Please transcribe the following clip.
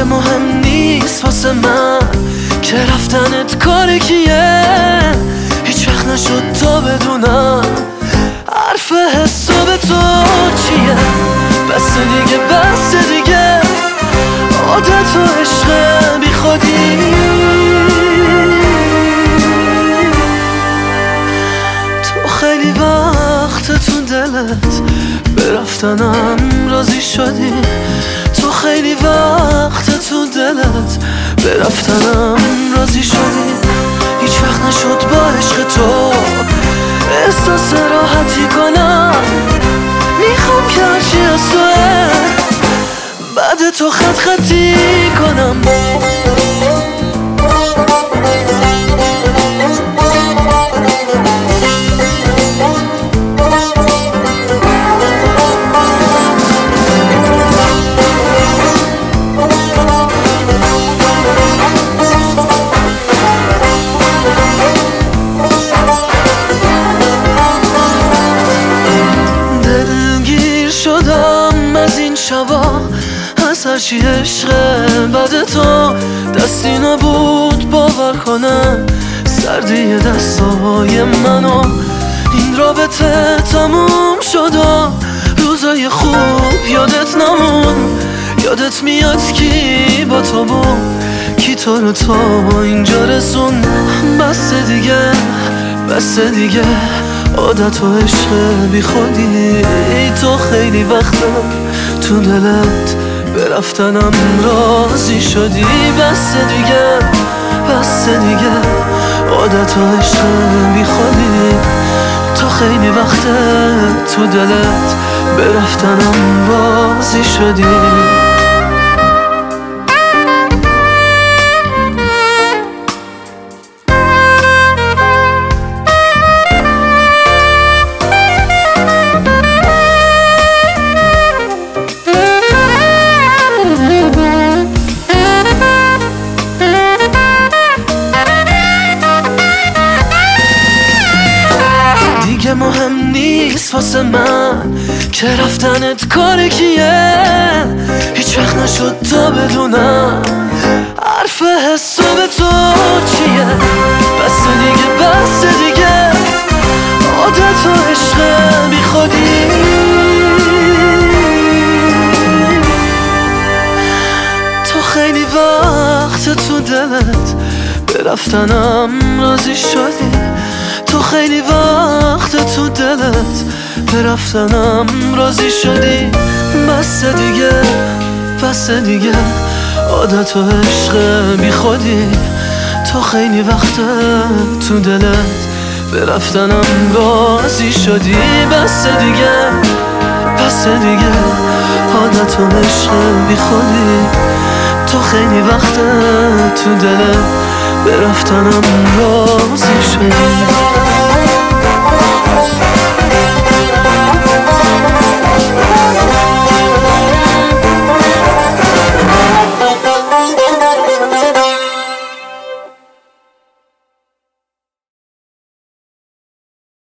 دیگه مهم نیست واسه من که رفتنت کار کیه. هیچ وقت نشد تا بدونم حرف حساب تو چیه. بس دیگه بس دیگه عادت و عشق بی خودی. تو خیلی وقت تو دلت به رفتنم راضی شدی. تو خیلی وقت تو دلت به رفتنم راضی شدی. هیچ وقت نشد با عشق تو احساس راحتی کنم. میخوام که هرچی از توه بعد تو خط خطی کنم. شدم از این شبا از هرچی عشقه بعد تو. دستی نبود باور کنم سردی دستای منو. این رابطه تموم شد و روزای خوب یادت نمون. یادت میاد کی با تو بود کی تو رو تا اینجا رسون. بس دیگه بس دیگه عادت و عشق بی خودی. تو خیلی وقتم تو دلت به رفتنم راضی شدی. بس دیگه بس دیگه عادت و عشق بی خودی. تو خیلی وقت تو دلت به رفتنم راضی شدی. دیگه مهم نیست واسه من که رفتنت کار کیه. هیچ وقت نشد تا بدونم حرف حساب تو چیه. بس دیگه عادت و عشق بی خودی. تو خیلی وقت تو دلت به رفتنم راضی شدی. تو خیلی وقت تو دلت به رفتنم راضی شدی. بس دیگه عادت و عشق بی خودی. تو خیلی وقت تو دلت به رفتنم راضی شدی. بس دیگه عادت و عشق بی خودی. تو خیلی وقت تو دلت به رفتنم راضی شدی.